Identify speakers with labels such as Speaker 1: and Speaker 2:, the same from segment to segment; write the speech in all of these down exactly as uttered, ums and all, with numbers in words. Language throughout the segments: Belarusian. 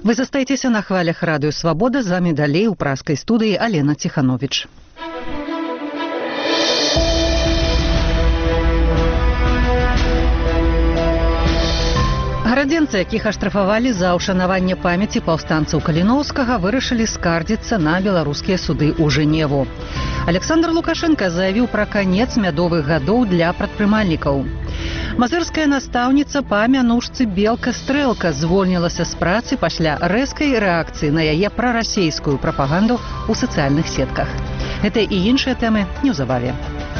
Speaker 1: Вы застаецеся на хвалях радыё Свабода, з вамі далей у праскай студыі Алена Ціхановіч. Гарадзенцы, якіх аштрафавалі за ўшанаванне памяці паўстанцаў Каліноўскага, вырашылі скардзіцца на беларускія суды ў Жэневу. Александр Лукашенко заявіў пра канец мядовых гадоў для прадпрымальнікаў. Мазырская настаўніца па мянушцы Белка-Стрэлка звольнілася з працы пасля рэзкай рэакцыі на яе прарасейскую прапаганду ў сацыяльных сетках. Гэта і іншыя тэмы неўзабаве.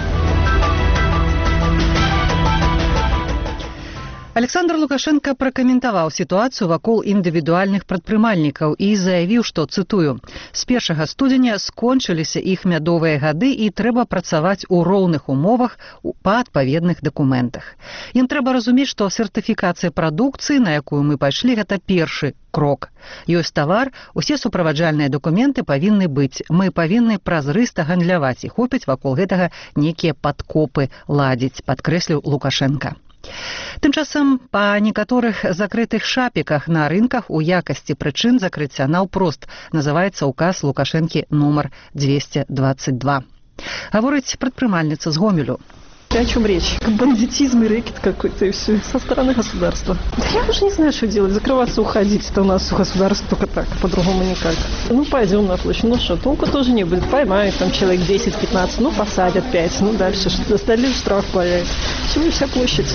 Speaker 1: Александр Лукашенко пракаментаваў сітуацыю вакол індывідуальных прадпрымальнікаў і заявіў, што, цытую, «З першага студзеня скончыліся іх мядовыя гады і трэба працаваць у роўных умовах па адпаведных дакументах. Ім трэба разумець, што сертыфікацыя прадукцыі, на якую мы пайшлі, гэта першы крок. Ёсць тавар, усе суправаджальныя дакументы павінны быць. Мы павінны празрыста гандляваць і хопіць вакол гэтага нейкія падкопы ладзіць», падкрэсліў Лукашенко. Тым часам па некаторых закрытых шапіках на рынках у якасці прычын закрыцця наўпрост называецца указ Лукашэнкі нумар двести двадцать два. Гаворыць прадпрымальніца з Гомелю.
Speaker 2: О чем речь? Бандитизм и рэкет какой-то и все со стороны государства. Да я уже не знаю, что делать. Закрываться, уходить. Это у нас у государства только так, по-другому никак. Ну, пойдем на площадь. Ну что, толку тоже не будет. Поймают там человек десять-пятнадцать, ну, посадят пять. Ну, дальше остальным штраф появится. Всего и вся площадь.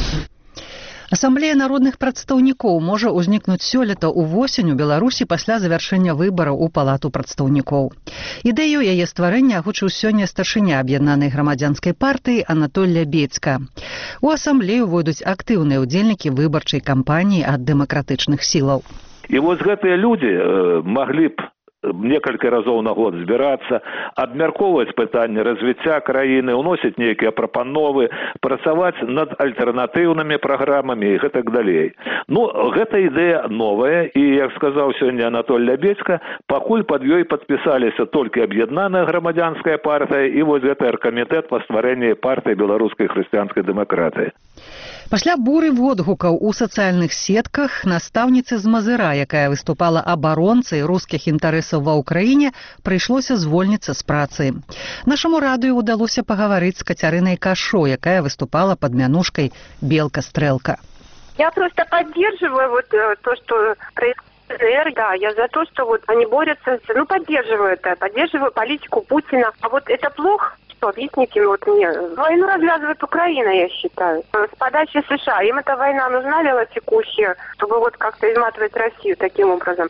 Speaker 1: Асамблея народных прадстаўнікоў можа ўзнікнуць сёлета ўвосень у Беларусі пасля завяршэння выбараў у палату прадстаўнікоў. Ідэю яе стварэння агучыў сёння старшыня аб'яднанай грамадзянскай партыі Анатолля Бецька. У асамблею войдуць актыўныя ўдзельнікі выбарчай кампаніі ад дэмакратычных сілаў.
Speaker 3: І вось гэтыя людзі э, маглі б некалькі разоў на год збірацца, абмяркоўваць пытанні развіцця краіны, уносіць нейкія прапановы, працаваць над альтэрнатыўнымі праграмамі і гэтак далей. Ну, гэта ідэя новая, і, як сказаў сёння Анатоль Бецька, пакуль пад ёй падпісаліся толькі аб'яднаная грамадзянская партыя і вось гэты аргкамітэт па стварэнні партыі беларускай хрысціянскай дэмакратыі.
Speaker 1: Пасля буры водгукаў у сацыяльных сетках настаўніцы з Мазыра, якая выступала абаронцай рускіх інтарэсаў ва ўкраіне, прыйшлося звольніцца з працы. Нашаму радыё ўдалося пагаварыць з Кацярынай Кашо, якая выступала пад мянушкай Белка-Стрэлка.
Speaker 4: Я просто поддерживаю вот то, что происходит. Да, я за то, что вот они борются, ну, поддерживаю это, поддерживаю политику Путина. А вот это плохо? Что, объясните вот мне. Войну развязывает Украина, я считаю. С подачи США. Им эта война нужна, вялотекущая, чтобы вот как-то изматывать Россию таким образом.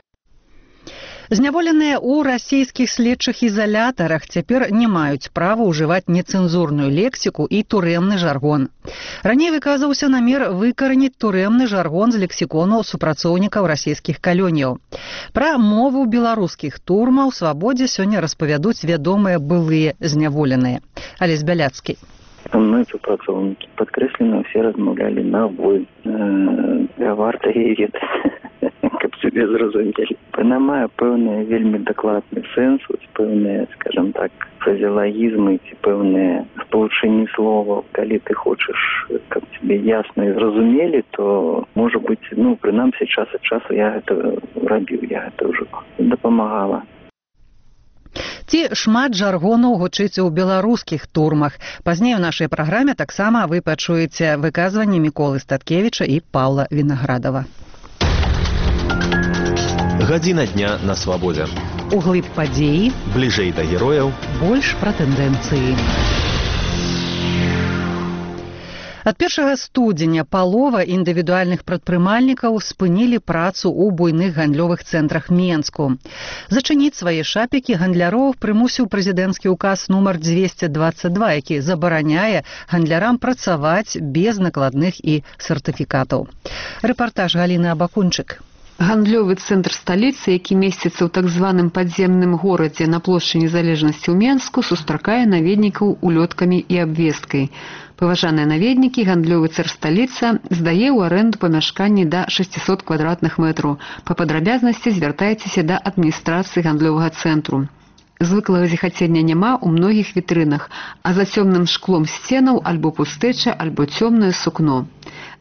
Speaker 1: Зняволеныя ў расійскіх следчых ізалятарах цяпер не маюць права ўжываць нецэнзурную лексіку і турэмны жаргон. Раней выказаўся намер выкараніць турэмны жаргон з лексікону супрацоўнікаў расійскіх калоніяў. Пра мову беларускіх турмаў свабодзе сёння распавядуць вядомыя былыя зняволеныя. Алесь Бяляцкі.
Speaker 5: Мы супрацоўнікі падкрэслена ўсе размаўлялі на вы. Я варта яе ведаць. Каб себе зразумелі. Яна мае пэўныя вельмі дакладны сэнс, пэўныя, скажем так, фразеологізмы ці пэўныя спалучэнні словаў. Калі ты хочаш, каб тебе ясна і зразумелі, то, можа быць, ну, прынамсі, час ад часу я гэта рабіў, я гэта ўжо дапамагала.
Speaker 1: Ці шмат жаргонаў гучыць у беларускіх турмах. Пазней у нашай праграме таксама вы пачуеце выказванні Міколы Статкевіча і Паўла Вінаградава.
Speaker 6: Гадзіна дня на свабодзе.
Speaker 1: Углыб падзеі.
Speaker 6: Бліжэй да герояў.
Speaker 1: Больш пра тэндэнцыі. Ад першага студзеня палова індывідуальных прадпрымальнікаў спынілі працу ў буйных гандлёвых цэнтрах Менску. Зачыніць свае шапікі гандляроў прымусіў прэзідэнцкі ўказ нумар двести двадцать два, які забараняе гандлярам працаваць без накладных і сертыфікатаў. Рэпартаж Галіны Абакунчык.
Speaker 7: Гандлёвы цэнтр сталіцы, які месціцца ў так званым падземным горадзе на плошчы Незалежнасці ў Менску, сустракае наведнікаў улёткамі і абвесткай. Паважаныя наведнікі, гандлёвы цэнтр сталіца здае ў арэнду памяшканні да шестьсот квадратных метраў. Па падрабязнасці звяртайцеся да адміністрацыі гандлёвага цэнтру. Звыклага зіхацення няма ў многіх вітрынах, а за цёмным шклом сценаў альбо пустэча, альбо цёмнае сукно.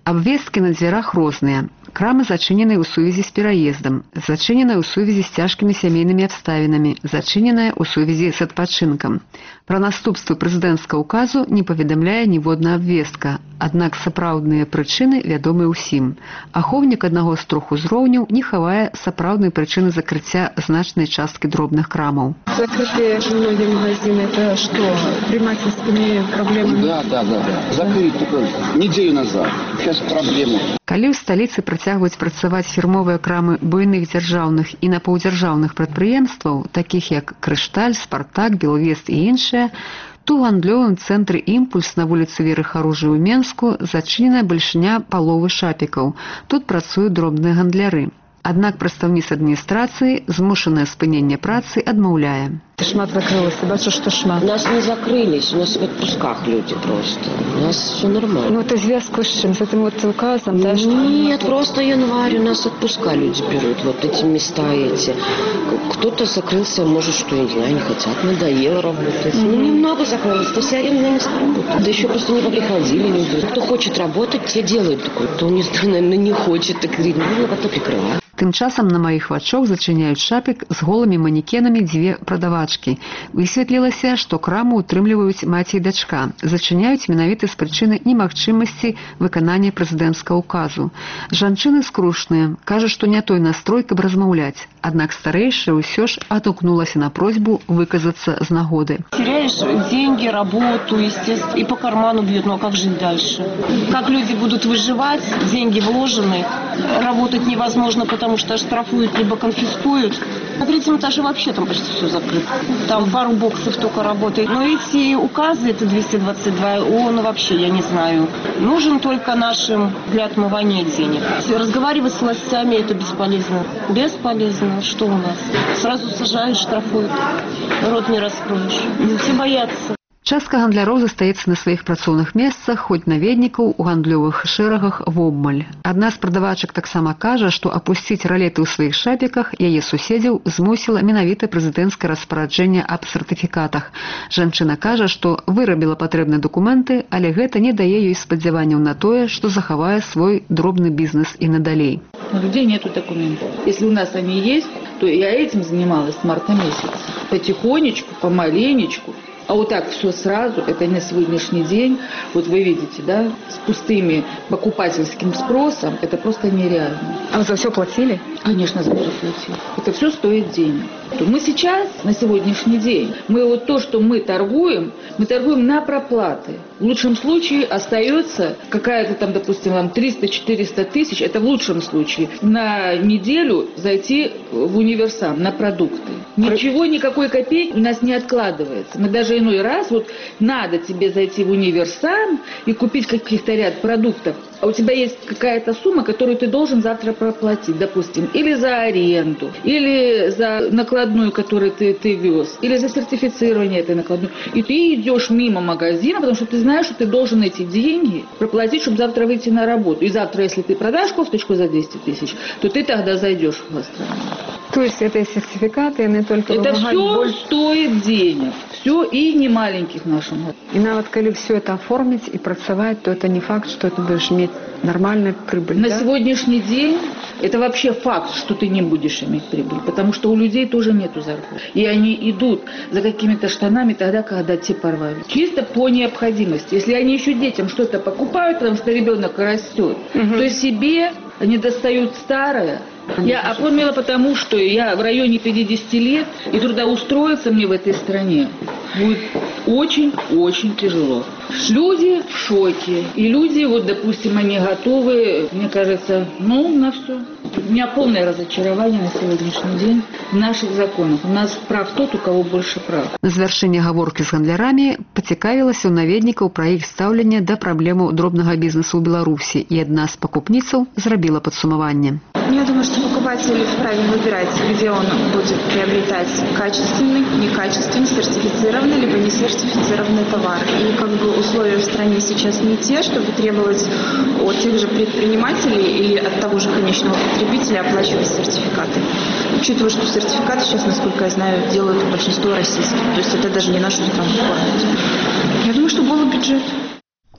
Speaker 7: Абвесткі на дзвярах розныя. Крамы зачыненыя ў сувязі з пераездам, зачыненая ў сувязі з цяжкімі сямейнымі абставінамі, зачыненая ў сувязі з адпачынкам. Пра наступствы прэзідэнцкага ўказу не паведамляе ніводная абвестка, аднак сапраўдныя прычыны вядомы ўсім. Ахоўнік аднаго з трох узроўняў не хавае сапраўднай прычыны закрыцця значнай часткі дробных крамаў.
Speaker 2: Закрытые многие магазины, это что, предпринимательскими проблемами?
Speaker 8: Да, да, да. Закрыли только неделю назад. Сейчас проблемы.
Speaker 7: Калі ў сталіцы працягваюць працаваць фірмовыя крамы буйных дзяржаўных і напаўдзяржаўных прадпрыемстваў, такіх як Крышталь, Спартак, Белвест і іншыя, то ў гандлёвым цэнтры «Імпульс» на вуліцы Веры Харужы ў Менску зачыненая бальшыня паловы шапікаў. Тут працуюць дробныя гандляры. Аднак прадстаўніц адміністрацыі змушанае спыненне працы адмаўляе.
Speaker 2: Шмат закрылось, я бачу, что шмат.
Speaker 9: У нас не закрылись, у нас в отпусках люди просто. У нас все нормально.
Speaker 2: Ну это в связку с чем? С этим вот указом, да? Что
Speaker 9: Нет, просто январь, у нас отпуска люди берут, вот эти места эти. Кто-то закрылся, может, что, я не знаю, не хотят, надоело работать. Mm-hmm. Ну, немного закрылось, то все аренда места работают. Да еще просто не поприходили люди. Кто хочет работать, те делают такое. Кто, не знаю, наверное, не хочет, так говорит, ну, как-то прикрывают.
Speaker 7: Тым часам на маіх вачах зачыняюць шапік з голымі манекенамі дзве прадавачкі. Высветлілася, што краму утрымліваюць маці і дачка. Зачыняюць менавіта з прычыны немагчымасці выканання прэзідэнцкага ўказу. Жанчыны скрушныя, кажа, што не той настрой, каб размаўляць. Аднак старэйшая ўсё ж адгукнулася на просьбу выказацца з нагоды.
Speaker 10: Теряешь деньги, работу, естественно, и по карману бьют, ну а как жить дальше? Как люди будут выживать, деньги вложены, работать невозможно, потому что штрафуют, либо конфискуют. На третьем этаже вообще там почти все закрыто. Там пару боксов только работает. Но эти указы, это двести двадцать два, он вообще, я не знаю, нужен только нашим для отмывания денег. Разговаривать с властями это бесполезно. Бесполезно. Что у нас? Сразу сажают, штрафуют. Рот не раскроешь. Все боятся.
Speaker 7: Частка гандляроў застаецца на сваіх працоўных месцах, хоць наведнікаў у гандлёвых шэрагах вобмаль. Адна з прадавачак таксама кажа, што апусціць ралеты ў сваіх шапіках яе суседзяў змусіла менавіта прэзідэнцкае распараджэнне аб сертыфікатах. Жанчына кажа, што вырабіла патрэбныя дакументы, але гэта не дае ёй спадзяванняў на тое, што захавае свой дробны бізнес і надалей.
Speaker 11: У людей нету документов. Если у нас они есть, то я этим занималась с марта месяца. Потихонечку, помаленечку. А вот так все сразу, это на сегодняшний день, вот вы видите, да, с пустыми покупательским спросом, это просто нереально.
Speaker 2: А вы за все платили?
Speaker 11: Конечно, за все платили. Это все стоит денег. Мы сейчас, на сегодняшний день, мы вот то, что мы торгуем, мы торгуем на проплаты. В лучшем случае остается какая-то там, допустим, вам триста-четыреста тысяч, это в лучшем случае, на неделю зайти в универсам, на продукты. Ничего, никакой копейки у нас не откладывается. Мы даже иной раз, вот надо тебе зайти в универсам и купить каких-то ряд продуктов, а у тебя есть какая-то сумма, которую ты должен завтра проплатить, допустим, или за аренду, или за накладную, которую ты, ты вез, или за сертифицирование этой накладной. И ты идешь мимо магазина, потому что ты знаешь, что ты должен эти деньги проплатить, чтобы завтра выйти на работу. И завтра, если ты продашь кофточку за двести тысяч, то ты тогда зайдешь в гастрономию.
Speaker 2: То есть это сертификаты, они только
Speaker 11: это все
Speaker 2: больше...
Speaker 11: стоит денег. Все и не маленьких нашим.
Speaker 2: И нават коли все это оформить и працавать, то это не факт, что ты будешь иметь нормальную прибыль.
Speaker 11: На
Speaker 2: да?
Speaker 11: сегодняшний день это вообще факт, что ты не будешь иметь прибыль, потому что у людей тоже нету зарплаты. И они идут за какими-то штанами тогда, когда те порвали. Чисто по необходимости. Если они еще детям что-то покупают, потому что ребенок растет, угу. то себе они достают старое. Я оформила потому, что я в районе пятидесяти лет, и трудоустроиться мне в этой стране будет очень-очень тяжело. Люди в шоке. И люди, вот, допустим, они готовы, мне кажется, ну, на все. У меня полное разочарование на сегодняшний день в наших законах. У нас прав тот, у кого больше прав.
Speaker 7: На завяршэнне гаворкі з гандлярамі пацікавілася ў наведнікаў пра іх стаўленне да праблемаў дробнага бізнесу ў Беларусі, і адна з пакупніцаў зрабіла падсумаванне.
Speaker 12: Я думаю, что покупатель вправе выбирать, где он будет приобретать качественный, некачественный, сертифицированный, либо несертифицированный товар. И как бы условия в стране сейчас не те, чтобы требовать от тех же предпринимателей или от того же конечного потребителя оплачивать сертификаты. Учитывая, что сертификаты сейчас, насколько я знаю, делают большинство российских. То есть это даже не нашу страну кормит. Я думаю, что голый бюджет.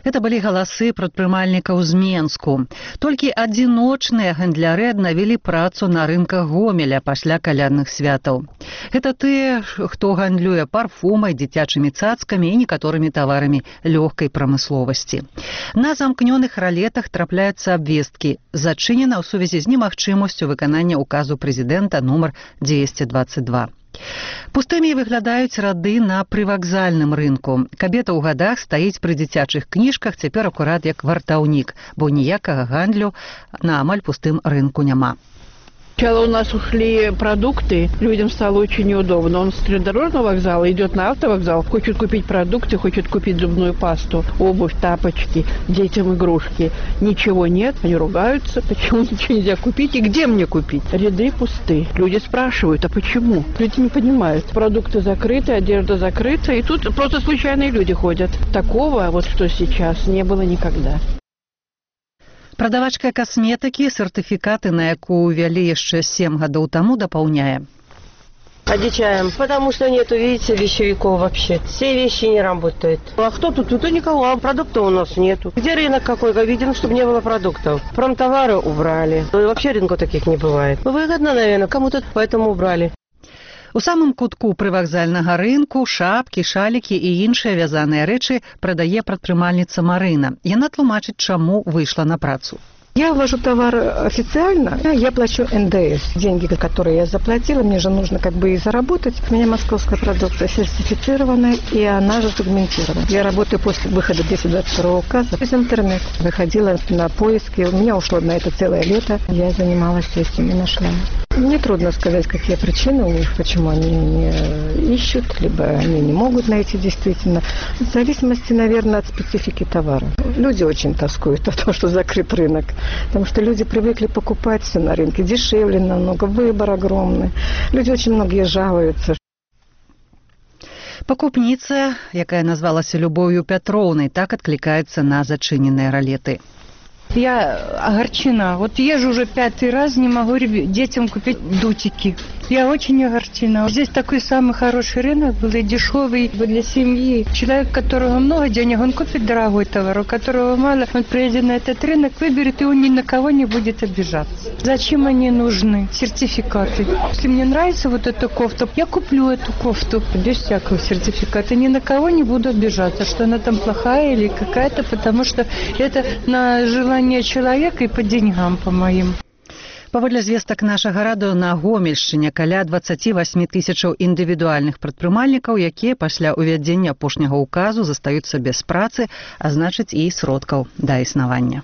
Speaker 1: Это былі галасы прадпрымальнікаў з Менску. Толькі адзіночныя гандляры аднавілі працу на рынках Гомеля пасля калядных святаў. Гэта тыя, хто гандлюе парфумай, дзіцячымі цацкамі і некаторымі таварамі лёгкай прамысловасці. На замкнёных ралетах трапляюцца абвесткі. Зачынена ў сувязі з немагчымасцю выканання указу прэзідэнта нумар дзвесце дваццаць два. Пустымі выглядаюць рады на прывакзальным рынку. Кабета ў гадах стаіць пры дзіцячых кніжках цяпер акурат як вартаўнік, бо ніякага гандлю на амаль пустым рынку няма.
Speaker 13: Сначала у нас ушли продукты, людям стало очень неудобно. Он с железнодорожного вокзала идет на автовокзал, хочет купить продукты, хочет купить зубную пасту, обувь, тапочки, детям игрушки. Ничего нет, они ругаются, почему ничего нельзя купить и где мне купить. Ряды пусты. Люди спрашивают, а почему? Люди не понимают. Продукты закрыты, одежда закрыта, и тут просто случайные люди ходят. Такого, вот что сейчас, не было никогда.
Speaker 1: Прадавачка касметыкі сертыфікаты, на якую ўвялі яшчэ сем гадоў таму, дапаўняе.
Speaker 14: Одичаем, потому что нету, видите, вещевиков вообще. Все вещи не работают. А кто тут? Тут и никого, а продуктов у нас нету. Где рынок какой? Видим, чтобы не было продуктов. Промтовары убрали. И вообще рынков таких не бывает. Выгодно, наверное, кому-то поэтому убрали.
Speaker 1: У самым кутку прывакзальнага рынку шапкі, шалікі і іншыя вязаныя рэчы прадае прадпрымальніца Марына. Яна тлумачыць, чаму выйшла на працу.
Speaker 2: Я ввожу товар официально, я плачу эн дэ эс. Деньги, которые я заплатила, мне же нужно как бы и заработать. У меня московская продукция сертифицированная, и она же сегментирована. Я работаю после выхода двести двадцать второго указа из интернета. Выходила на поиски, у меня ушло на это целое лето. Я занималась этими нашлями. Мне трудно сказать, какие причины у них, почему они не ищут, либо они не могут найти действительно. В зависимости, наверное, от специфики товара. Люди очень тоскуют от того, что закрыт рынок. Потому что люди привыкли покупать все на рынке. Дешевле намного, выбор огромный. Люди очень многие жалуются.
Speaker 1: Пакупніца, якая назвалася Любов'ю Пятроўнай, так адклікаецца на зачыненыя ралеты.
Speaker 15: Я огорчена. Вот езжу уже пятый раз, не могу детям купить дутики. Я очень огорчена. Здесь такой самый хороший рынок был и дешевый для семьи. Человек, у которого много денег, он купит дорогой товар, у которого мало, он приедет на этот рынок, выберет, и он ни на кого не будет обижаться. Зачем они нужны? Сертификаты. Если мне нравится вот эта кофта, я куплю эту кофту без всякого сертификата. Ни на кого не буду обижаться, что она там плохая или какая-то, потому что это на желание человека и по деньгам, по моим.
Speaker 1: Паводле звестак нашага радыё, на Гомельшчыне каля дваццаць восемь тысячаў індывідуальных прадпрымальнікаў, якія пасля ўвядзення апошняга ўказу застаюцца без працы, а значыць і сродкаў да існавання.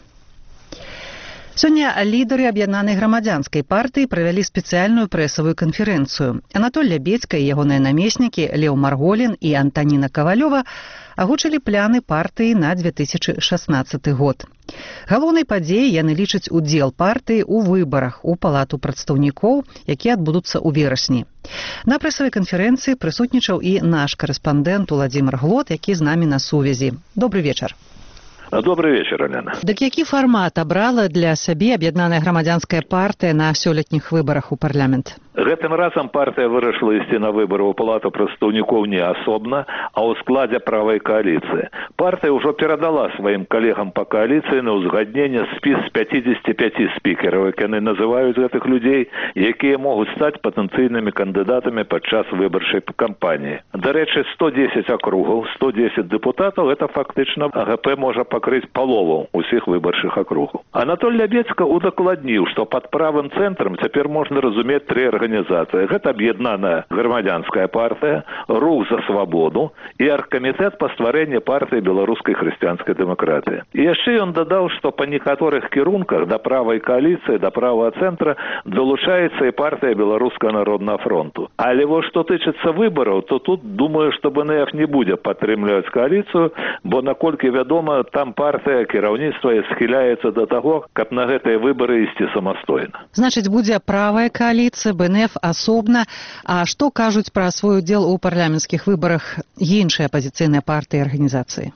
Speaker 1: Сёння лідары аб'яднанай грамадзянскай партыі правялі спецыяльную прэсавую канферэнцыю. Анатоль Лябедзька і ягоныя намеснікі Леў Марголін і Антаніна Кавалёва агучылі пляны партыі на две тысячы шаснаццаты год. Галоўнай падзеяй яны лічаць удзел партыі ў выбарах у палату прадстаўнікоў, якія адбудуцца ў верасні. На прэсавай канферэнцыі прысутнічаў і наш карэспандэнт Уладзімир Глот, які з намі на сувязі. Добрый вечар.
Speaker 3: Добрый вечер, Алена.
Speaker 1: Дык які фармат абрала для сябе аб'яднаная грамадзянская партыя на сёлетніх выбарах у парламент?
Speaker 3: Гэтым разам партыя вырашыла ісці на выбары ў палату прадстаўнікоў не асобна, а ў складзе правай кааліцыі. Партыя ўжо перадала сваім калегам па кааліцыі на ўзгадненне спіс з пяцідзесяці пяці спікераў, як яны называюць гэтых людзей, якія могуць стаць патэнцыйнымі кандыдатамі падчас выбарчай кампаніі. Дарэчы, сто дзесяць акругаў, сто дзесяць дэпутатаў, гэта фактычна а гэ пэ можа пакрыць палову ўсіх выбарчых акругаў. Анатоль Лябедзька удакладніў, што пад правым цэнтрам цяпер можна разумець тры арганізацыі. Гэта аб'яднаная грамадзянская партыя, рух за свабоду і аргкамітэт па стварэнні партыі беларускай хрысціянскай дэмакратыі. І яшчэ ён дадаў, што па некаторых кірунках да правай кааліцыі, да правага цэнтра далучаецца і партыя беларускага народнага фронту. Але вось што тычыцца выбараў, то тут, думаю, што бэ эн эф не будзе падтрымліваць кааліцыю, бо, наколькі вядома, там партыя, кіраўніцтва схіляецца да таго, каб на гэтыя выбары ісці самастойна.
Speaker 1: Значыць, будзе правая кааліцыя, бэ эн эф асобна. А што кажуць пра свой удзел у парламенцкіх выбарах іншыя апазіцыйныя партыі і арганізацыі?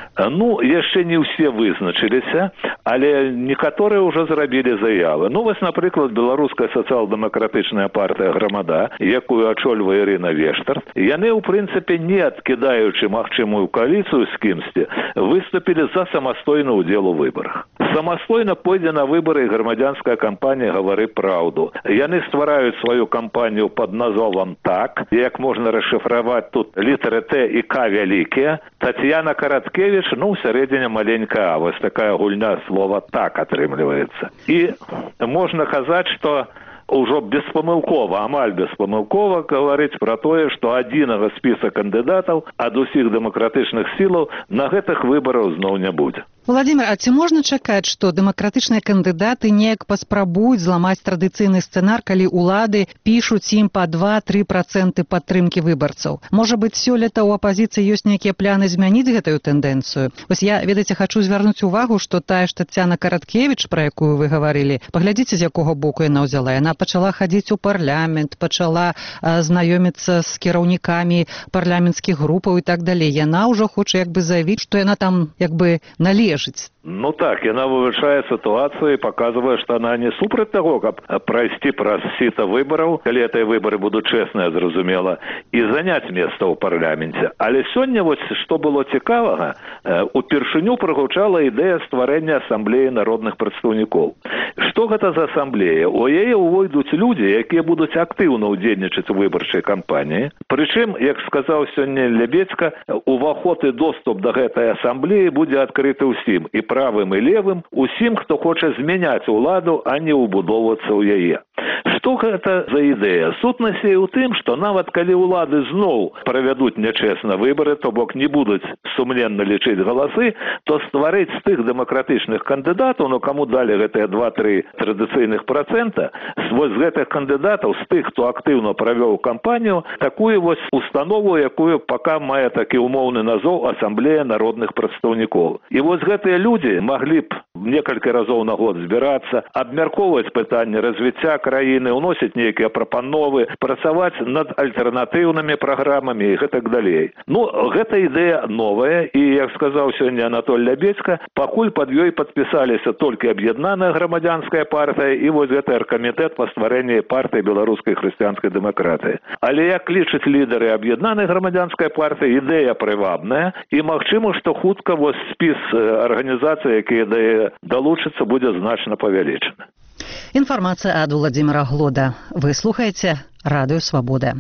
Speaker 3: Ну, яшчэ не ўсе вызначыліся, але некаторыя ўжо зрабілі заявы. Ну, вось, напрыклад, беларуская сацыял-дэмакратычная партыя «Грамада», якую ачольвае Ірына Вештарт, яны, ў прынцыпе, не адкідаючы магчымую кааліцыю з кімсьці, выступілі за самастойны ўдзел у выбарах. Самастойна пойдзе на выбары грамадзянская кампанія «Гавары праўду». Яны ствараюць сваю кампанію пад назовам «Так», як можна расшыфраваць тут літары «Т» і «К» вялікія. Тацьяна Караткевіч, ну, ў сярэдзіне маленькая «А». Вось такая гульня слова «Так» атрымліваецца. І можна казаць, што ўжо беспамылкова, амаль беспамылкова гаварыць пра тое, што адзінага спіса кандыдатаў ад усіх дэмакратычных сілаў на гэтых выбараў зноў не будзе.
Speaker 1: Владимир, а ці можна чакаць, што дэмакратычныя кандыдаты неяк паспрабуюць зламаць традыцыйны сцэнар, калі ўлады пішуць ім па два-тры працэнты падтрымкі выбарцаў? Можа быць, сёлета ў апазіцыі ёсць нейкія пляны змяніць гэтую тэндэнцыю? Вось я, ведаеце, хачу звярнуць увагу, што тая ж Тацьяна Караткевіч, пра якую вы гаварылі, паглядзіце, з якога боку яна ўзяла. Яна пачала хадзіць у парламент, пачала а, знаёміцца з кіраўнікамі парламенцкіх групаў і так далей. Яна ўжо хоча як бы заявіць, што яна там як бы належыць.
Speaker 3: Ну так, яна вывучае ситуацию и показывает, что она не супраць того, как пройти праз сито выборов, коли эти выборы будут честные, зразумела, и занять место в парламенте. Але сёння, вот, что было цікавага, упершыню прогучала идея стварэння ассамблеи народных прадстаўнікоў. Что гэта за ассамблея? У яе увойдуць люди, якія будуць актыўна ўдзельнічаць у выбарчай кампаніі. Прычым, як сказаў сёння Лебедзька, уваход і доступ до гэтай ассамблеі будзе адкрыты ўсім, і правым і левым, усім, хто хоча змяняць уладу, а не ўбудоўвацца ў яе. Што гэта за ідэя? Сутнасць яе ў тым, што нават калі ўлады зноў правядуць нячэсна выбары, то бок не будуць сумленна лічыць галасы, то стварыць з тых дэмакратычных кандыдатаў, ну каму далі гэтыя два-тры традыцыйных працэнта, вось з гэтых кандыдатаў, з тых, хто актыўна правёў кампанію, такую вось установу, якую пака мае такі умоўны назоў Асамблея народных прадстаўнікоў. І вось гэтыя людзі маглі б некалькі разоў на год збірацца, абмяркоўваць пытанні развіцця краіны, уносіць нейкія прапановы, працаваць над альтэрнатыўнымі праграмамі і гэтак далей. Ну, гэта ідэя новая, і, як сказаў сёння Анатоль Лябедзька, пакуль пад ёй падпісаліся толькі аб'яднаная грамадзянская партыя і вось гэты аргкамітэт па стварэнні партыі беларускай хрысціянскай дэмакратыі. Але як лічаць лідары аб'яднанай грамадзянскай партыі, ідэя прывабная, і магчыма, што хутка вось спіс арганізацый, якія да яе далучацца, будзе значна павялічаны.
Speaker 1: Інфармацыя ад Владзіміра Глода. Вы слухаеце Радыё Свабода.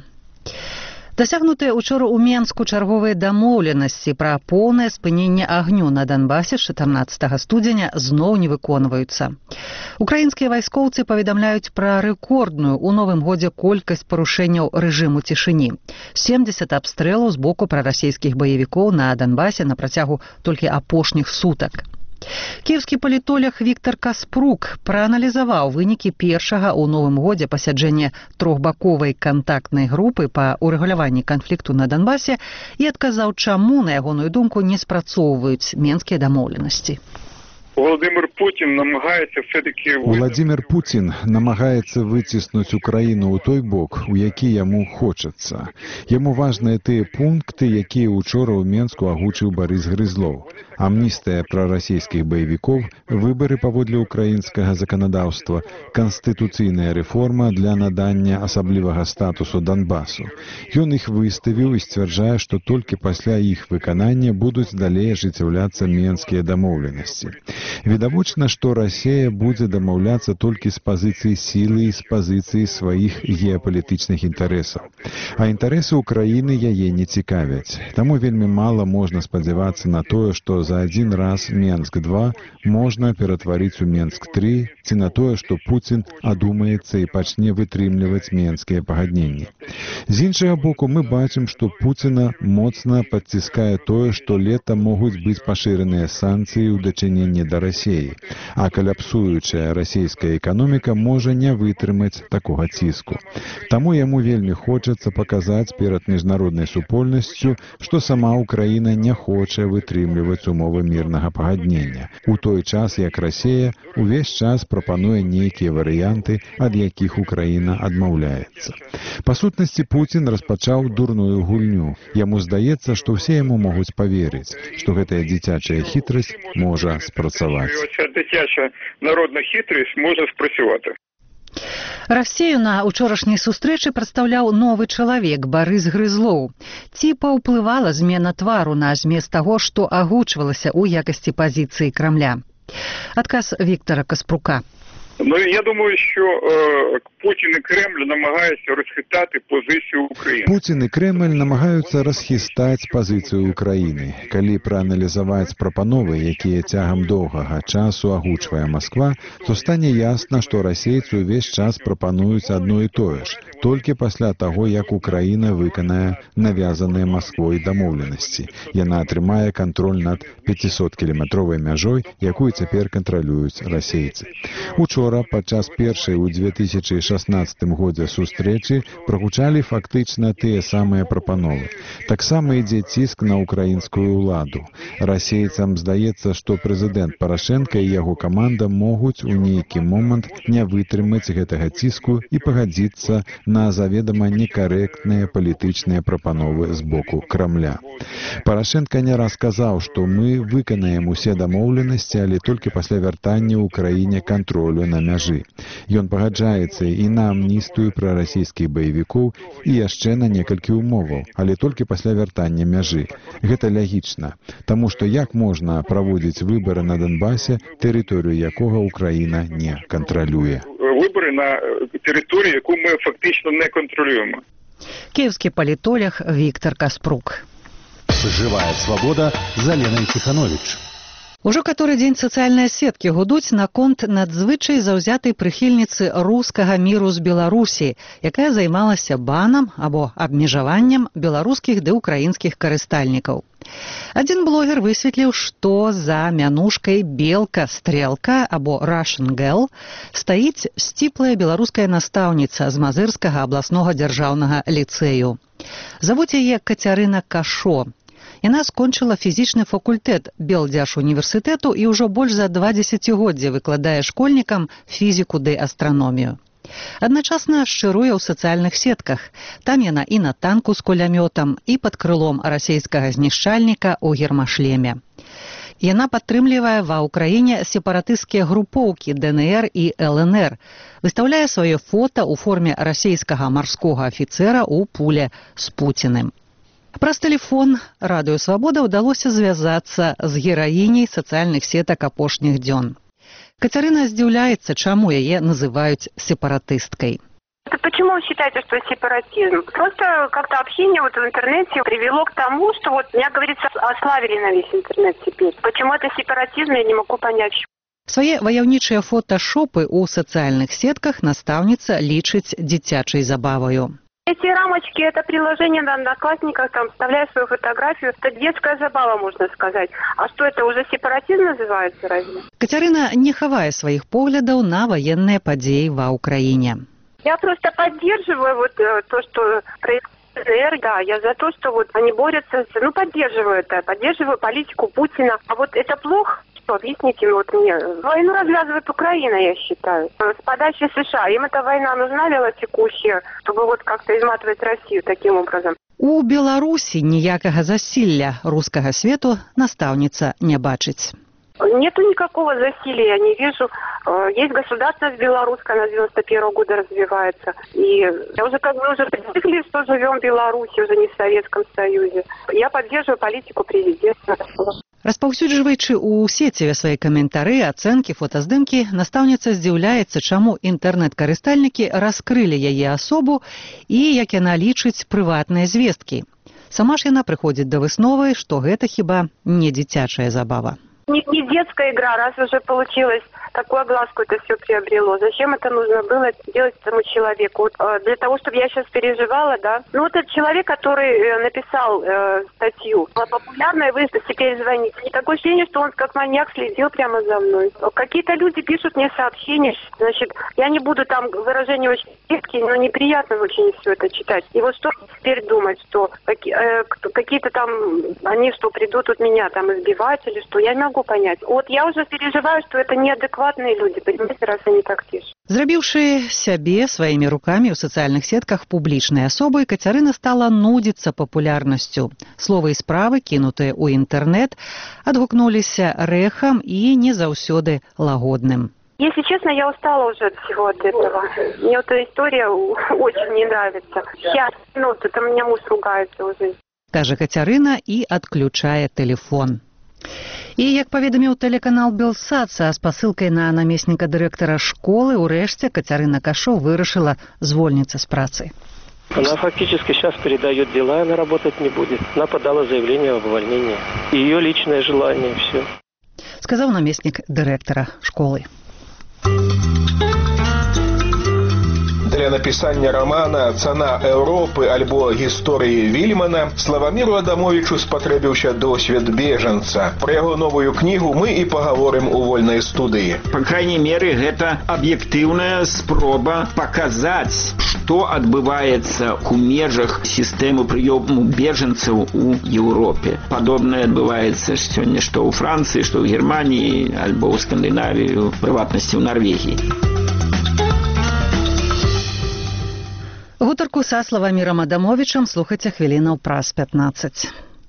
Speaker 1: Дасягнутыя учора ў Менску чарговыя дамоўленасці пра поўнае спыненне агню на Донбасе чатырнаццатага студзеня зноў не выконваюцца. Украінскія вайскоўцы паведамляюць пра рэкордную ў новым годзе колькасць парушэнняў рэжыму цішыні. семдзесят абстрэлаў з боку прарасійскіх баевікоў на Донбасе на працягу толькі апошніх сутак. Кіеўскі палітолог Віктор Каспрук прааналізаваў вынікі першага ў новым годзе пасяджэння трохбаковай кантактнай групы па урэгуляванні канфлікту на Донбасе і адказаў, чаму, на ягоную думку, не спрацоўваюць менскія дамоўленасці.
Speaker 16: Владимир Путін намагається все-таки...
Speaker 17: Владимир Путін намагається витіснути Україну у той бок, у який йому хочеться. Йому важні ті пункти, які учора у Менску агучив Борис Грызлов. Амністія проросійських бойовиків, вибори паводле українського законодавства, конституційна реформа для надання особливого статусу Донбасу. Ён їх виставив і стверджає, що тільки після їх виконання будуть далі ажыццяўляцца менскія домовлености. Відавочна, што Расія будзе дамаўляцца толькі з пазіцыі сілы і з пазіцыі сваіх геапалітычных інтарэсаў. А інтарэсы Украіны яе не цікавяць. Таму вельмі мала можна спадзявацца на тое, што за адзін раз Менск два можна ператварыць у Менск три, ці на тое, што Пуцін адумаецца і пачне вытрымліваць менскія пагадненні. З іншага боку, мы бачым, што Пуціна моцна падціскае тое, што летам могуць быць пашыраныя санкцыі ў дачыненні да Расіі. рассеі. А каляпсуючая расійская эканоміка можа не вытрымаць такога ціску. Таму яму вельмі хочацца паказаць перад міжнароднай супольнасцю, што сама Украіна не хоча вытрымліваць умовы мірнага пагаднення, у той час як Расія увесь час прапануе нейкія варыянты, ад якіх Украіна адмаўляецца. Па сутнасці, Пуцін распачаў дурную гульню. Яму здаецца, што ўсе яму могуць поверыць, што гэтая дзіцячая хітрасць можа спрацаваць.
Speaker 16: Дзіцяча народна хітрасць можа спрацаваць.
Speaker 1: Расею на учорашняй сустрэчы прадстаўляў новы чалавек Барыс Грызлоў. Ці паўплывала змена твару на змест таго, што агучвалася ў якасці пазіцыі Крамля? Адказ Віктара Каспрука.
Speaker 16: Ну, я думаю, що е, Путін і Кремль намагаються розхитати позицію України.
Speaker 17: Путін і Кремль намагаються розхистати позицію України. Калі прааналізаваць прапановы, якія цягам доўгага часу агучвае Москва, то стане ясна, што расейцы ўвесь час прапануюць адно і тое ж, толькі пасля таго, як Украіна выканае навязаныя Масквой дамоўленасці. Яна атрымае кантроль над пяцісоткіламетровай мяжой, якую цяпер кантралююць расейцы. Учора, падчас першай у две тысячы шаснаццатым годзе сустрэчы, прагучалі фактычна тыя самыя прапановы. Таксама ідзе ціск на украінскую ўладу. Расейцам здаецца, што прэзідэнт Парашенка і яго каманда могуць у нейкі момант не вытрымаць гэтага ціску і пагадзіцца на заведама некарэктныя палітычныя прапановы з боку Крамля. Парашенка не раз казаў, што мы выканаем усе дамоўленасці, але толькі пасля вяртання ў краіне кантролю на мяжы. Ён пагаджаецца і на амністыю прарасійскіх баевікоў і яшчэ на некалькі умоваў, але толькі пасля вяртання мяжы. Гэта лягічна, таму што як можна праводзіць выбары на Донбасе, тэрыторыю якога Украіна не кантралюе.
Speaker 16: Вибори на території, яку ми фактично не контролюємо.
Speaker 1: Київський політолог Віктор Каспрук.
Speaker 6: Живая свобода за Леной Тиханович.
Speaker 1: Ужо каторы дзень сацыяльныя сеткі гудуць наконт надзвычай заўзятай прыхільніцы рускага міру з Беларусі, якая займалася банам або абмежаваннем беларускіх ды ўкраінскіх карыстальнікаў. Адзін блогер высветліў, што за мянушкай «Белка-стрелка» або «Russian Girl» стаіць сціплая беларуская настаўніца з Мазырскага абласнога дзяржаўнага ліцэю. Завуць яе Кацярына Кашо. Яна скончыла фізічны факультэт Белдзяржуніверсітэту і ўжо больш за два дзесяцігоддзя выкладае школьнікам фізіку ды астраномію. Адначасна шчыруе ў сацыяльных сетках. Там яна і на танку з кулямётам, і пад крылом расейскага знішчальніка ў гермашлеме. Яна падтрымлівае ва ўкраіне сепаратысцкія групоўкі дэ эн эр і эл эн эр, выстаўляе сваё фота ў форме расейскага марскога афіцэра ў пуле з Пуціным. Праз тэлефон Радыё Свабода ўдалося звязацца з гераіняй сацыяльных сетак апошніх дзён. Кацярына здзіўляецца, чаму яе называюць сепаратысткай.
Speaker 4: Почему вы считаете, что сепаратизм? Просто как-то общение вот в интернете привело к тому, что вот, меня, говорится, ославили на весь интернет теперь. Почему это сепаратизм, я не могу понять.
Speaker 1: Свае ваяўнічыя фоташопы ў сацыяльных сетках настаўніца лічыць дзіцячай забаваю.
Speaker 4: Эти рамочки, это приложение на Одноклассниках, там, вставляя свою фотографию, это детская забава, можно сказать. А что, это уже сепаратизм называется, разве?
Speaker 1: Кацярына не хавае сваіх поглядаў на ваенныя падзеі ва ўкраіне.
Speaker 4: Я просто поддерживаю вот э, то, что происходит. Да, я за то, что вот они борются, ну, поддерживаю это, поддерживаю политику Путина. А вот это плохо? Что, объясните вот мне. Войну развязывает Украина, я считаю. С подачи США. Им эта война нужна, велотекущая, чтобы вот как-то изматывать Россию таким образом.
Speaker 1: У Беларусі ніякага засілля рускага свету настаўніца не бачыць.
Speaker 4: Нету никакого засилия, я не вижу. Есть государственность белорусская, она с девяносто первого года развивается. И я уже как бы уже привыкли, что живем в Беларуси, уже не в Советском Союзе. Я поддерживаю политику президента.
Speaker 1: Распаўсюджваючы ў сеціве свае каментары, ацэнкі, фотаздымкі, настаўніца здзіўляецца, чаму інтэрнэт-карыстальнікі раскрылі яе асобу і, як яна лічыць, прыватныя звесткі. Сама ж яна прыходзіць да высновы, што гэта хіба не дзіцячая забава.
Speaker 4: Не, не детская игра, раз уже получилось такую огласку это все приобрело? Зачем это нужно было делать этому человеку? Вот, э, для того, чтобы я сейчас переживала, да? Ну, вот этот человек, который э, написал э, статью, популярная, вы теперь звоните. И такое ощущение, что он как маньяк следил прямо за мной. Какие-то люди пишут мне сообщения, значит, я не буду там выражения очень редкие, но неприятно очень все это читать. И вот что теперь думать, что э, какие-то там, они что, придут от меня там избивать или что, я не могу понять. Вот я уже переживаю, что это неадекватные люди, понимаете, раз они так пишут.
Speaker 1: Зрабіўшы сябе сваімі рукамі ў сацыяльных сетках публічнай асобай, Кацярына стала нудзіцца папулярнасцю. Словы і справы, кінутыя ў інтэрнэт, адгукнуліся рэхам і не заўсёды лагодным.
Speaker 4: Если честно, я устала уже от всего от этого. Мне эта история очень не нравится. Сейчас, ну, это у меня муж ругается уже.
Speaker 1: Кажа Кацярына і адключае тэлефон. І, як паведаміў тэлеканал «Белсат», са спасылкай на намесніка дырэктара школы, урэшце Кацярына Кашо вырашыла звольніцца з працы.
Speaker 18: Она фактически сейчас передает дела, она работать не будет. Она подала заявление об увольнении. Ее личное желание, все.
Speaker 1: Сказал наместник директора школы.
Speaker 19: Для напісання романа «Цана Еўропы» альбо «Гісторыі Вільмана» Славаміру Адамовічу спатрэбіўся досвед бежанца. Пра яго новую кнігу мы і пагаворым у вольнай студыі.
Speaker 20: По крайней мере, гэта аб'ектыўная спроба паказаць, што адбываецца ў межах сістэмы прыёму бежанцаў у Еўропе. Падобнае адбываецца сёння што ў Францыі, што ў Германіі, альбо ў Скандынавіі, у прыватнасці ў Нарвегіі.
Speaker 1: Гутарку са Славамірам Адамовічам слухайце хвілінаў праз пятнаццаць.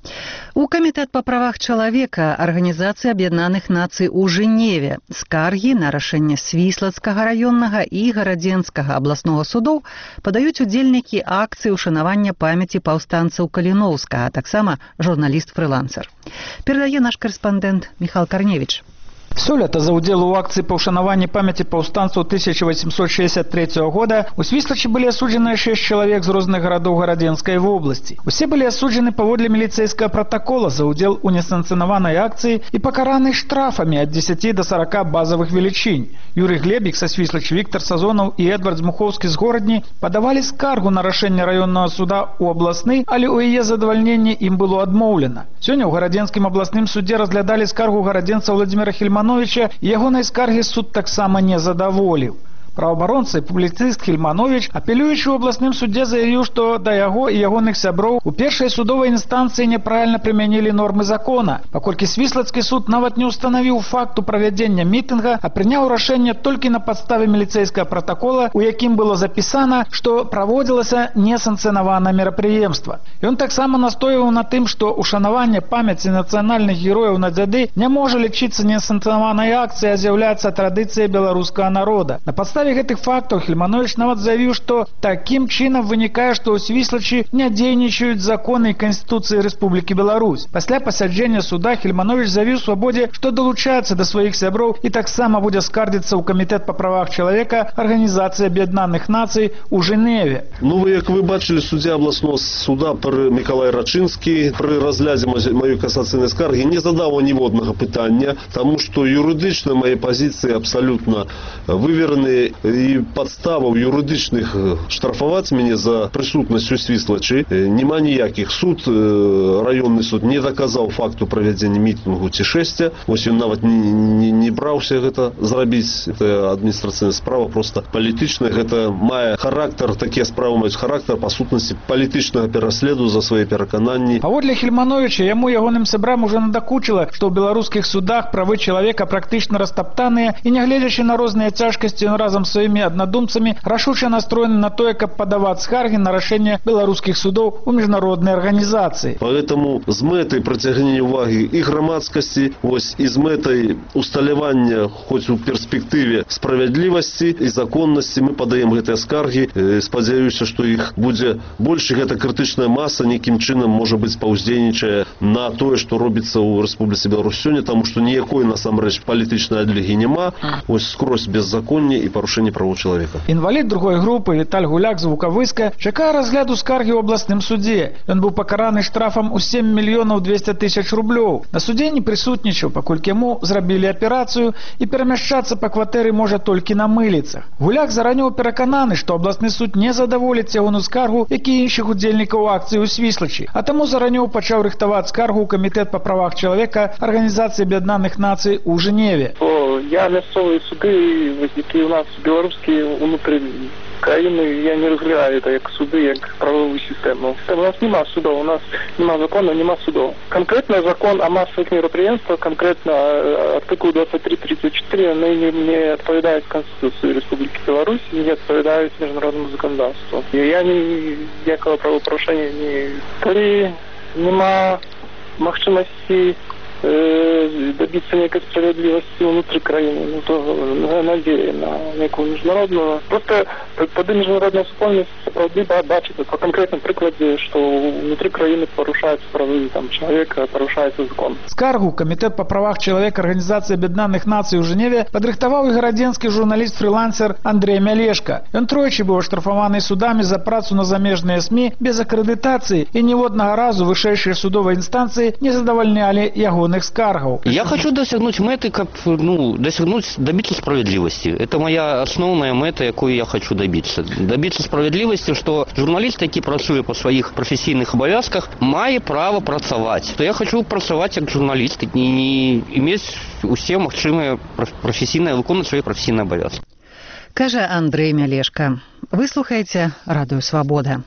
Speaker 1: У Камітэт па правах чалавека Арганізацыі Аб'яднаных Нацый у Жэневе скаргі на рашэнне Свіслацкага раённага і Гарадзенскага абласнога судоў падаюць удзельнікі акцыі ўшанавання памяці паўстанцаў Каліноўскага, а таксама журналіст-фрылансер. Перадае наш карэспандэнт Міхал Карневіч.
Speaker 21: Сёлета за ўдзел у акцыі па ўшанаванні памяці паўстанцаў тысяча восемьсот шестьдесят третьего года у Свіслачы былі асуджаныя шесть чалавек з розных гарадоў Гарадзенскай вобласці. Усе былі асуджаны паводле міліцэйскага пратакола за ўдзел у несанкцыянаванай акцыі і пакараны штрафамі ад дзесяці да сорока базавых велічынь. Юрый Глебік са Свіслачы, Віктор Сазонаў і Эдвард Змухоўскі з Горадні падавалі скаргу на рашэнне раённага суда ў абласны, але ў яе задавальненні ім было адмоўлена. Сёння ў Гарадзенскім абласным судзе разглядалі скаргу гарадзенца Владзіміра Хельмановича, і ягонай скаргі суд таксама не задаволіў. Праваабаронца і публіцыст Хельманович, апелюючы ў абласным судзе, заявіў, што да яго і ягоных сяброў у першай судовай інстанцыі няправільна прымянілі нормы закона, паколькі Свіслацкі суд нават не ўстанавіў факту правядзення мітынга, а прыняў рашэнне толькі на падставе міліцэйскага пратакола, у якім было запісана, што праводзілася несанкцыянаванае мерапрыемства. Ён таксама настойваў на тым, што ушанаванне памяці нацыянальных герояў на дзяды не можа лічыцца несанкцыянаванай акцыяй, а з'яўляецца традыцыяй беларускага народа. На падставе гэтых фактаў Хельманович нават заявіў, што такім чынам вынікае, што ў Свіслачы не дзейнічаюць законы і Канстытуцыі Рэспублікі Беларусь. Пасля пасяджэння суда Хельманович заявіў Свабодзе, што далучаецца да сваіх сяброў і таксама будзе скардзіцца ў Камітэт па правах чалавека Арганізацыі Аб'яднаных Нацый у Жэневе.
Speaker 22: Ну, вы, як вы бачылі, суддзя абласного суда пры Мікалай Рачынскі пры разглядзе маёй касацыйнай скаргі не задаў ніводнага пытання, таму што юрыдычна мае пазіцыі абсалютна вывераныя, і падставаў юрыдычных штрафаваць мяне за прысутнасць у Свіслачы няма ніякіх. Суд, раённы суд не даказаў факту правядзення мітынгу ці шэсця. Вось ён нават не, не, не браўся гэта зрабіць. Это адміністрацыйная справа, проста палітычная. Гэта мае характар, такія справы маюць характар па сутнасці палітычнага пераследу за свае перакананні.
Speaker 21: Паводле Хельмановича, яму ягоным сябрам ужо надакучыла, што ў беларускіх судах правы чалавека практычна растаптаныя, і нягледзячы на розныя цяжкасці, ён разам своими однодумцами рашуче настроены на то, как подавать скарги на решение белорусских судов у международной организации.
Speaker 22: Поэтому с мэтай притягнения уваги и громадскости, ось и с мэтай усталявання, хоть у перспективе справедливости и законности, мы подаем гэтыя скарги. Спадзяюся, что их будет больше. Гэта критичная масса неким чином, может быть, паўздзейнічае на то, что робится у Республики Беларусь сёння, потому что никакой насамрэч политичной адлігі нема. Ось скрозь беззаконие и порушение парушэнне правоў чалавека.
Speaker 21: Інвалід другой групы Віталь Гуляк з Вукавыска чакае разгляду скаргі ў абласным судзе. Ён быў пакараны штрафам у сем мільёнаў дзвесце тысяч рублёў. На судзе не прысутнічаў, паколькі яму зрабілі аперацыю і перамяшчацца па кватэры можа толькі на мыліцах. Гуляк зараней перакананы, што абласны суд не задаволіць ягоную скаргу, як і іншых удзельнікаў акцыі ў Свіслачы, а таму зараней пачаў рыхтаваць скаргу ў камітэт па правах чалавека Арганізацыі Аб'яднаных Нацый у Жэневе.
Speaker 5: Я мясцовыя суды, які у нас беларускія унутры краіны, я не разглядаю это як суды, як правовую сістэму. У нас нема судов, у нас нема закона, нема судов. Конкретно закон о массовых мероприятиях, конкретно артикул двадцать три тридцать четыре, они не отповедают Конституции Республики Беларусь, не отповедают международному законодательству. И я ни якого правопорушения не... Коли нема магчимости добиться некой справедливости внутри краины, ну то надеюсь на некую международную. Просто под международную супольность правды бачит по конкретному прикладе, что внутри краины порушаются правы там, человека, порушается закон.
Speaker 21: Скаргу Комитет по правах человека Организации Объединенных Наций у Женеве падрыхтаваў і гарадзенскі журналіст-фрилансер Андрей Мялешка. Ён тройчы быў аштрафаваны судамі за працу на замежныя СМИ без акрэдытацыі і ніводнага разу вышэйшыя судовыя інстанцыі не задавальнялі ягоных скаргаў.
Speaker 8: Я хочу достигнуть мэты, как, ну, достигнуть, добиться справедливости. Это моя основная мета, якую я хочу добиться. Добиться справедливости, что журналист, які працуе по своих професійных обовязках, мае право працаваць. То я хочу працаваць як журналист и не иметь усе магчымыя професійныя выконваць свои професійныя обовязки.
Speaker 1: Кажа Андрей Мялешка. Вы слухаеце Радыё Свабода.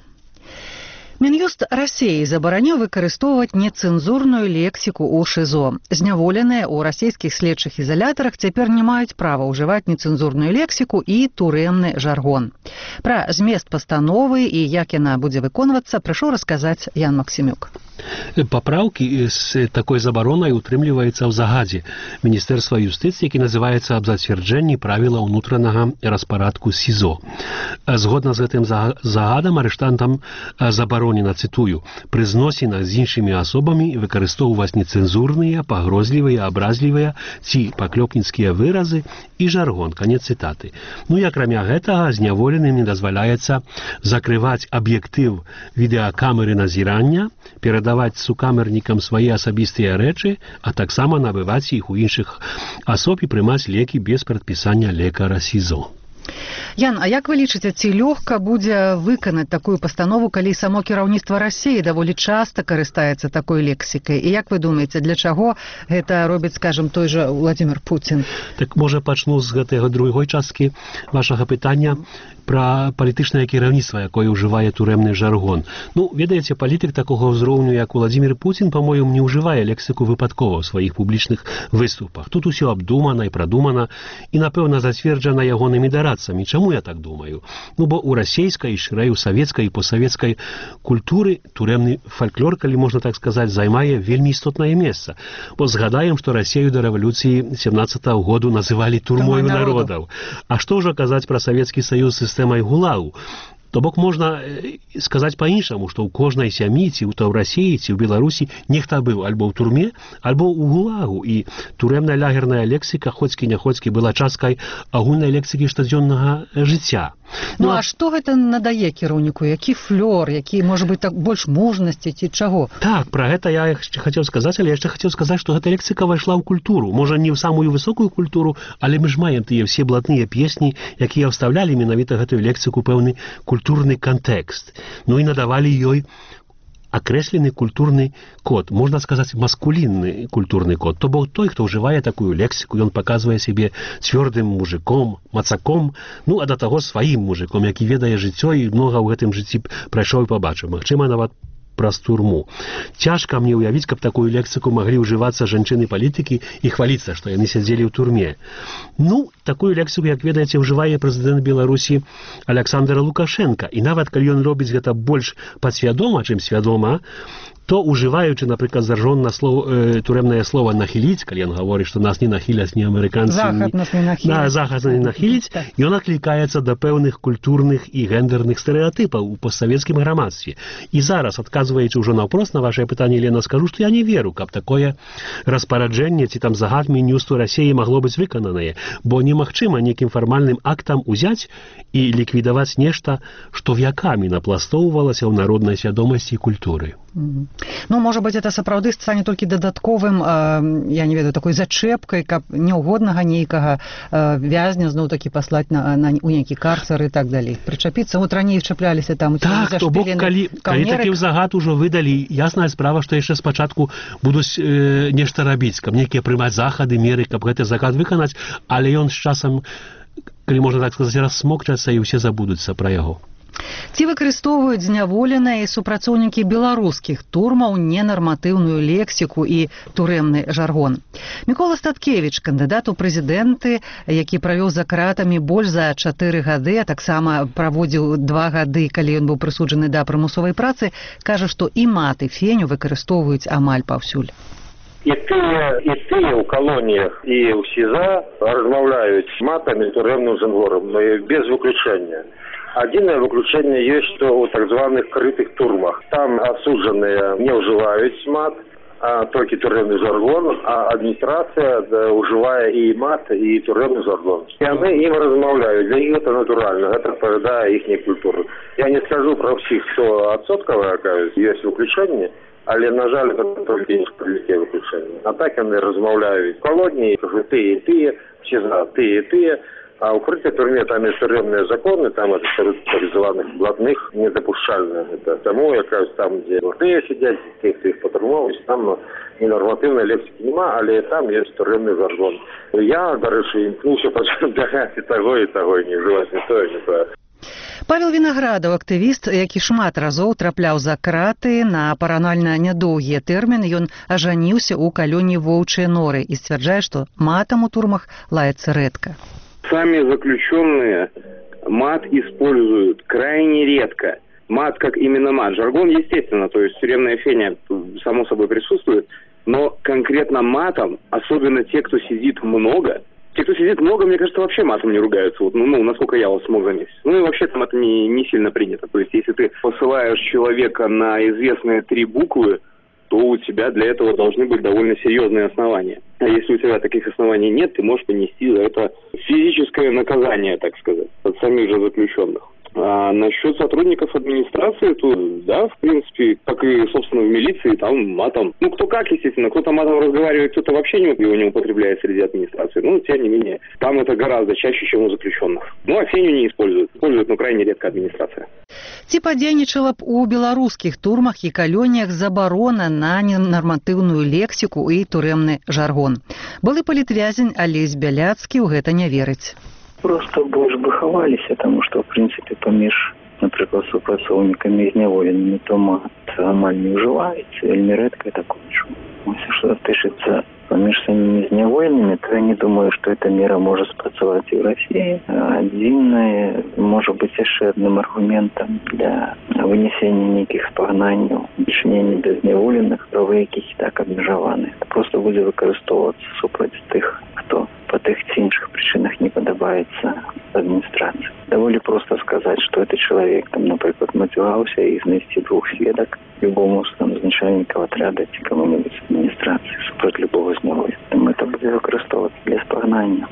Speaker 1: Мін'юст Расіі забараніў выкарыстоўваць нецэнзурную лексіку ў ШІЗО. Зняволеныя ў расійскіх следчых ізалятарах цяпер не маюць права ўжываць нецэнзурную лексіку і турэмны жаргон. Пра змест пастановы і як яна будзе выконвацца, прыйшоў расказаць Ян Максімюк.
Speaker 23: Папраўкі з такой забаронай утрымліваецца ў загадзе Міністэрства юстыцыі, які называецца аб зацвярджэнні правіла ўнутранага распарадку СІЗО. Згодна з гэтым загадам арыштантам забаронена, цытую, пры зносінах з іншымі асобамі выкарыстоўваць нецэнзурныя, пагрозлівыя, абразлівыя ці паклёпніцкія выразы і жаргон, канец цытаты. Ну і акрамя гэтага зняволеным не дазваляецца закрываць аб'ектыў відэакамеры назірання, перадаваць сукамернікам свае асабістыя рэчы, а таксама набываць іх у іншых асоб і прымаць лекі без прадпісання лекара СІЗО.
Speaker 1: Ян, а як вы лічыце, ці лёгка будзе выканаць такую пастанову, калі само кіраўніцтва Расіі даволі часта карыстаецца такой лексікай? І як вы думаеце, для чаго гэта робіць, скажем, той жа Владзімір Пуцін?
Speaker 23: Так, можа, пачну з гэтага другой часткі вашага пытання пра палітычнае кіраўніцтва, якое ўжывае турэмны жаргон. Ну, ведаеце, палітык такога ўзроўню, як Владзімір Пуцін, па-моему, не ўжывае лексіку выпадкова ў сваіх публічных выступах. Тут усё абдумана і прадумана, і, напэўна, зацверджана ягонымі дарадцамі. Чаму я так думаю? Ну, бо ў расійскай, шырэй, у савецкай і посавецкай культуры турэмны фальклор, калі можна так сказаць, займае вельмі істотнае месца. Бо згадаем, што Расію да рэвалюцыі сямнаццатага году называлі турмою народаў. А што ўжо казаць пра Савецкі Саюз з сістэмай ГУЛАГу? То бок можна сказаць па-іншаму, што ў кожнай сям'і, ці ў Расіі, ці ў Беларусі нехта быў альбо ў турме, альбо ў ГУЛАГу. І турэмная лягерная лексіка, хоцкі-няходзкі, была часткай агульнай лексікі штодзённага жыцця.
Speaker 1: Ну, а што гэта надае кіраўніку? Які флёр, які, можа быць, так больш мужнасці ці чаго?
Speaker 23: Так, пра гэта я яшчэ хацеў сказаць, але яшчэ хацеў сказаць, што гэта лексіка пайшла ў культуру. Можа, не ў самую высокую культуру, але мы ж маем тыя ўсе блатныя песні, якія ўстаўлялі менавіта гэтую лексіку пэўны культурны кантэкст. Ну і надавалі ёй акрэслены культурны код, можна сказаць, маскулінны культурны код. То бок той, хто ўжывае такую лексіку, ён паказвае сябе цвёрдым мужиком, мацаком, ну, а да таго сваім мужиком, які ведае жыццё і многа ў гэтым жыцці прайшоў і пабачыў. Магчыма, нават праз турму. Цяжка мне ўявіць, каб такую лексіку маглі ўжывацца жанчыны-палітыкі і хваліцца, што яны сядзелі ў турме. Ну, такую лексіку, як ведаеце, ўжывае прэзідэнт Беларусі Аляксандр Лукашенка. І нават, калі ён робіць гэта больш падсвядома, чым свядома, то ужываючы, напрыклад, заржонна слово, э, турэмнае слово «нахіліць», калі ён гаворыць, што нас не нахіляць ні амерыканцы,
Speaker 1: захад
Speaker 23: ні...
Speaker 1: нас не нахіляць.
Speaker 23: Да, захад не нахіліць, ён аклікаецца да пэўных культурных і гендерных стэрэатыпаў у постсавецкім грамадстве. І зараз, адказваючы ўжо наўпрост на вашае пытанне, Лена, скажу, што я не веру, каб такое распараджэнне ці там загад Мін'юсту Расіі магло быць выкананае, бо немагчыма нейкім фармальным актам узяць і ліквідаваць нешта, што вякамі напластоўвалася ў народнай свядомасці і культуры.
Speaker 1: Mm-hmm. Ну, можа быць, это сапраўды стане толькі дадатковым, э, я не ведаю, такой зачэпкай, каб няўгоднага нейкага э, вязня зноў такі паслаць на, на, у нейкі карцер і так далей. Прычапіцца, вот раней чапляліся там...
Speaker 23: Так, то бок, калі, калі такі загад ужо выдалі, ясная справа, што яшчэ спачатку будуць э, нешта рабіць, каб нейкія прымаць захады, меры, каб гэты загад выканаць, але ён з часам, калі можна так сказаць, рассмокчацца і ўсе забудуцца пра яго.
Speaker 1: Ці выкарыстоўваюць зняволеныя і супрацоўнікі беларускіх турмаў ненарматыўную лексіку і турэмны жаргон. Мікола Статкевіч, кандыдат у прэзідэнты, які правёў за кратамі больш за чатыры гады, а таксама праводзіў два гады, калі ён быў прысуджаны да прымусовай працы, кажа, што і мат, і феню выкарыстоўваюць амаль паўсюль.
Speaker 9: І тыя, і тыя ў калоніях і ў СІЗА размаўляюць матамі турэмным жанром, без выключэння. Адзінае выключэнне ёсць, што ў так званых крытых турмах. Там асуджаныя не ўжываюць мат, а толькі турэмны жаргон, а адміністрацыя да, ўжывае і мат, і турэмны жаргон. Яны ім размаўляюць, для іх гэта натуральна, гэта адпавядае іхняй культуры. Я не скажу пра ўсіх, што адсоткавыя, ёсць выключэнне, але, на жаль, гэта толькі несправедливыя выключэнні. А так яны размаўляюць. Калоніі, тыя і тыя, СІЗА, тыя і тыя. А ў крытай турме там ёсць турэмныя законы, там это спецыялізаваных блатных недапушчальна. Это таму, якая там, дзе блатныя сядзяць, тых, хто іх патрымоўваюць, там ненарматыўнай лексікі няма, але там ёсць турэмны жаргон. Я, дарэчы, імкнуўся пачаць і таго, і таго, і не ўжываць не тое, не тое.
Speaker 1: Павел Вінаградаў, актывіст, які шмат разоў трапляў за краты на паранальна нядоўгія тэрміны, ён ажаніўся ў калоніі Воўчыя Норы і сцвярджае, што матам у турмах лаецца рэдка.
Speaker 10: Сами заключенные мат используют крайне редко. Мат как именно мат. Жаргон, естественно, то есть тюремная феня само собой присутствует, но конкретно матом, особенно те, кто сидит много, те, кто сидит много, мне кажется, вообще матом не ругаются, вот, ну, ну, насколько я вот смог заметить. Ну и вообще там это не, не сильно принято. То есть если ты посылаешь человека на известные три буквы, то у тебя для этого должны быть довольно серьезные основания. А если у тебя таких оснований нет, ты можешь понести за это физическое наказание, так сказать, от самих же заключенных. А насчет сотрудников администрации, то да, в принципе, как и, собственно, в милиции, там матом. Ну, кто как, естественно, кто-то матом разговаривает, кто-то вообще не, его не употребляет среди администрации. Ну, тем не менее, там это гораздо чаще, чем у заключенных. Ну, а феню не используют. Используют, но крайне редко администрация.
Speaker 1: Ці падзейнічала б у беларускіх турмах і калоніях забарона на ненарматыўную лексіку і турэмны жаргон. Былы палітвязень Алесь Бяляцкі ў гэта не верыць.
Speaker 11: Просто больше бы хаваліся, тому што, в принципе, паміж, напрыклад, супрацоўнікамі і зняволенымі то мат амаль не ўжываецца, вельмі рэдка такое чу. Если что тычыцца паміж самими зняволенымі, то я не думаю, что эта мера может спрацаваць и в России. Адзінае, может быть, яшчэ адным аргументом для вынесення нейкіх спагнанняў, дачынення да зняволеных, правы якіх і так абмежаваны. Это просто будзе выкарыстоўвацца супраць тых, хто по тых ці іншых причинах не падабаецца адміністрацыі. Даволі просто сказать, что этот человек, там, например, матюгаўся і знайсці двух сведак любому там, з начальнікаў отряда ці кому-нибудь з адміністрацыі супраць любого зняволення. Там это будзе выкарыстоўвацца для спагнання.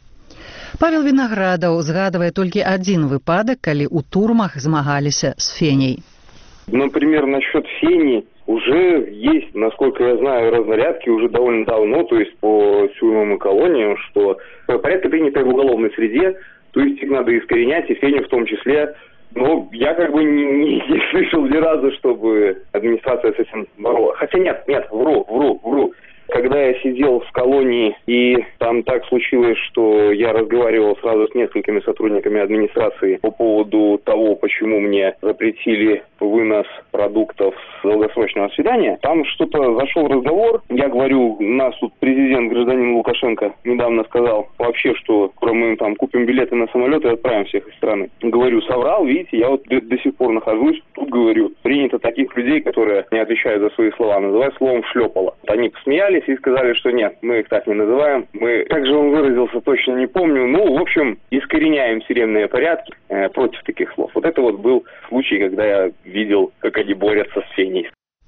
Speaker 1: Павел Вінаградаў згадывае толькі адзін выпадак, калі ў турмах змагаліся з феняй.
Speaker 10: Например, насчет фени уже есть, насколько я знаю, разнарядки уже довольно давно, то есть по тюрьмам и колониям, что порядка принятые в уголовной среде, то есть их надо искоренять, и феню в том числе. Но я как бы не, не, не слышал ни разу, чтобы администрация с этим боролась. Хотя нет, нет, вру, вру, вру. Когда я сидел в колонии, и там так случилось, что я разговаривал сразу с несколькими сотрудниками администрации по поводу того, почему мне запретили вынос продуктов с долгосрочного свидания, там что-то зашел разговор. Я говорю, у нас тут президент, гражданин Лукашенко, недавно сказал вообще, что мы там купим билеты на самолет и отправим всех из страны. Говорю, соврал, видите, я вот до, до сих пор нахожусь. Тут, говорю, принято таких людей, которые не отвечают за свои слова, называть словом шлепало. Они посмеялись и сказали, что нет, мы их так не называем. Мы, как же он выразился, точно не помню. Ну, в общем, искореняем тюремные порядки э, против таких слов. Вот это вот был случай, когда я видел, как они борются с феней.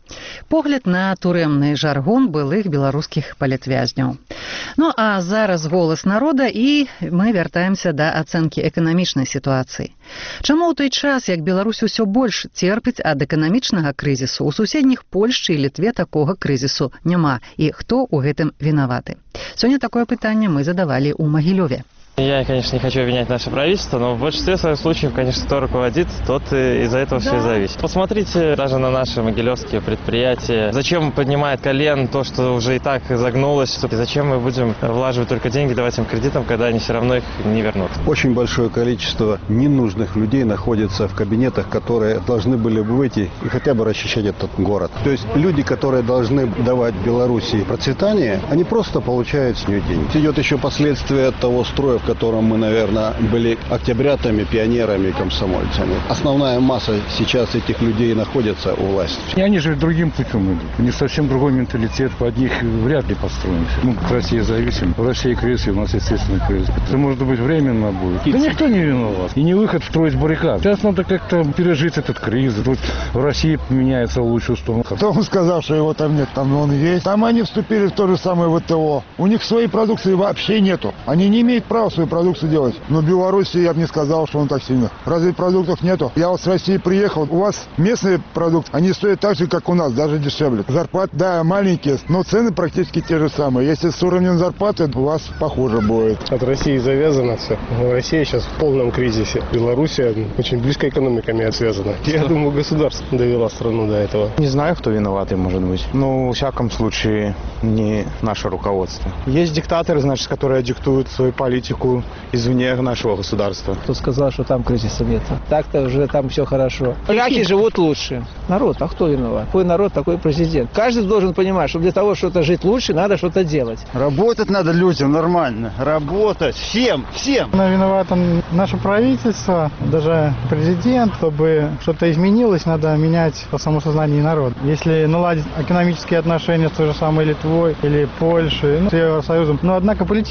Speaker 1: Погляд на турэмны жаргон былых беларускіх палітвязняў. Ну а зараз голас народа і мы вяртаемся да ацэнкі эканамічнай сітуацыі. Чаму ў той час, як Беларусь усё больш церпіць ад эканамічнага крызісу, у суседніх Польшчы і Літве такога крызісу няма, і хто ў гэтым вінаваты? Сёння такое пытанне мы задавалі ў Магілёве.
Speaker 7: Я, конечно, не хочу обвинять наше правительство, но в большинстве своих случаев, конечно, кто руководит, тот из-за этого да. все зависит. Посмотрите даже на наши могилевские предприятия. Зачем поднимает колен то, что уже и так загнулось? И зачем мы будем влаживать только деньги, давать им кредитам, когда они все равно их не вернут?
Speaker 12: Очень большое количество ненужных людей находится в кабинетах, которые должны были бы выйти и хотя бы расчищать этот город. То есть люди, которые должны давать Белоруссии процветание, они просто получают с нее деньги. Идет еще последствия того строя, в котором мы, наверное, были октябрятами, пионерами и комсомольцами. Основная масса сейчас этих людей находится у власти.
Speaker 13: Они же другим путем идут. У них совсем другой менталитет. Под них вряд ли построимся. Мы от России зависим. В России кризис, у нас, естественно, кризис. Это, может быть, временно будет. Да никто не виноват. И не выход строить баррикад. Сейчас надо как-то пережить этот кризис. Тут в России меняется в лучшую сторону.
Speaker 24: Кто он сказал, что его там нет? Там он есть. Там они вступили в то же самое ВТО. У них своей продукции вообще нету. Они не имеют права свою продукцию делать. Но в Беларуси я бы не сказал, что он так сильно. Разве продуктов нету? Я вот с России приехал. У вас местные продукты, они стоят так же, как у нас, даже дешевле. Зарплаты, да, маленькие, но цены практически те же самые. Если с уровнем зарплаты, у вас похоже будет.
Speaker 25: От России завязано все. Россия сейчас в полном кризисе. Белоруссия очень близко экономиками отвязана. Я думаю, государство довело страну до этого.
Speaker 26: Не знаю, кто виноватый может быть. Но, во всяком случае, не наше руководство. Есть диктаторы, значит, которые диктуют свою политику извне нашего государства.
Speaker 27: Кто сказал, что там кризиса нет? Так-то уже там все хорошо. Поляки живут лучше. Народ, а кто виноват? Какой народ, такой президент. Каждый должен понимать, что для того, чтобы жить лучше, надо что-то делать.
Speaker 24: Работать надо людям нормально. Работать. Всем, всем.
Speaker 21: Виновато наше правительство, даже президент. Чтобы что-то изменилось, надо менять по самосознанию народа. Если наладить экономические отношения с той же самой Литвой или Польшей, ну, с Евросоюзом, но однако политически